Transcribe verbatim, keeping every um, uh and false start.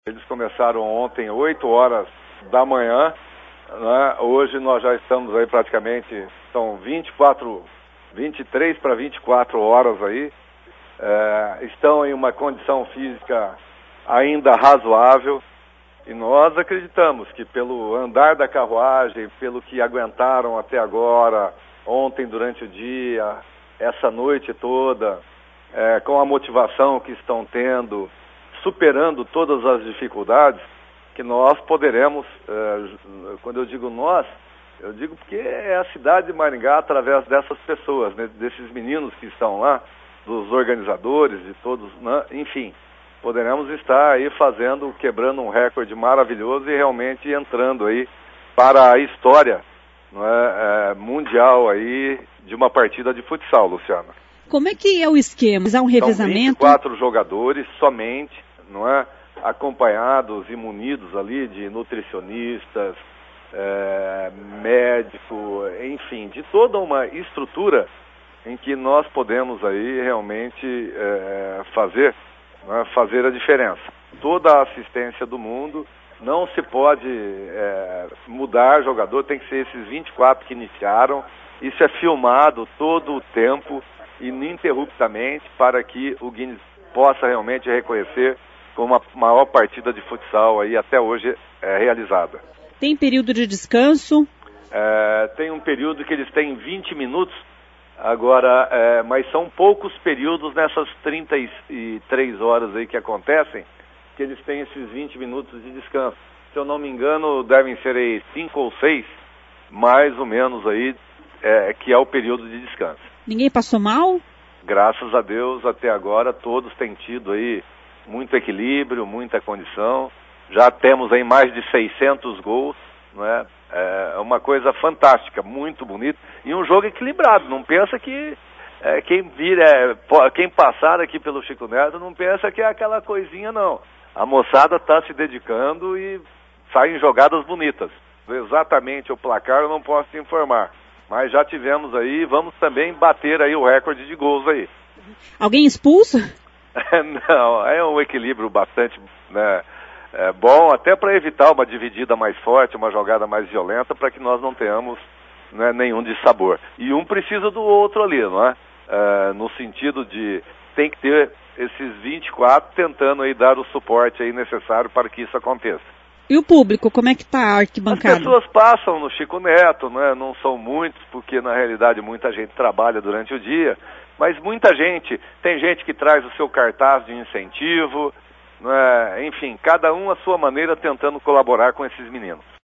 Eles começaram ontem, oito horas da manhã, né? Hoje nós já estamos aí praticamente, são vinte e quatro, vinte e três para vinte e quatro horas aí, é, estão em uma condição física ainda razoável, e nós acreditamos que pelo andar da carruagem, pelo que aguentaram até agora, ontem durante o dia, essa noite toda, é, com a motivação que estão tendo, superando todas as dificuldades, que nós poderemos, é, quando eu digo nós, eu digo porque é a cidade de Maringá através dessas pessoas, né, desses meninos que estão lá, dos organizadores, de todos, né, enfim, poderemos estar aí fazendo, quebrando um recorde maravilhoso e realmente entrando aí para a história, não é, é, mundial aí de uma partida de futsal, Luciana. Como é que é o esquema? Há um revezamento? São vinte e quatro jogadores somente, não é? Acompanhados e munidos ali de nutricionistas, é, médico, enfim, de toda uma estrutura em que nós podemos aí realmente é, fazer, não é? fazer a diferença. Toda a assistência do mundo, não se pode é, mudar jogador, tem que ser esses vinte e quatro que iniciaram. Isso é filmado todo o tempo, ininterruptamente, para que o Guinness possa realmente reconhecer como a maior partida de futsal aí até hoje é, realizada. Tem período de descanso? É, tem um período que eles têm vinte minutos, agora, é, mas são poucos períodos nessas trinta e três horas aí que acontecem, que eles têm esses vinte minutos de descanso. Se eu não me engano, devem ser aí cinco ou seis, mais ou menos aí, é, que é o período de descanso. Ninguém passou mal? Graças a Deus, até agora, todos têm tido aí muito equilíbrio, muita condição. Já temos aí mais de seiscentos gols, não é? É uma coisa fantástica, muito bonito. E um jogo equilibrado. Não pensa que é, quem vira, é, quem passar aqui pelo Chico Neto, não pensa que é aquela coisinha, não. A moçada está se dedicando e saem jogadas bonitas. Exatamente o placar eu não posso te informar. Mas já tivemos aí, vamos também bater aí o recorde de gols aí. Alguém expulso? Não, é um equilíbrio bastante, né, é bom, até para evitar uma dividida mais forte, uma jogada mais violenta, para que nós não tenhamos, né, nenhum dissabor. E um precisa do outro ali, não é? É, no sentido de tem que ter esses vinte e quatro tentando aí dar o suporte aí necessário para que isso aconteça. E o público, como é que está a arquibancada? As pessoas passam no Chico Neto, né? Não são muitos, porque na realidade muita gente trabalha durante o dia, mas muita gente, tem gente que traz o seu cartaz de incentivo, né? Enfim, cada um à sua maneira tentando colaborar com esses meninos.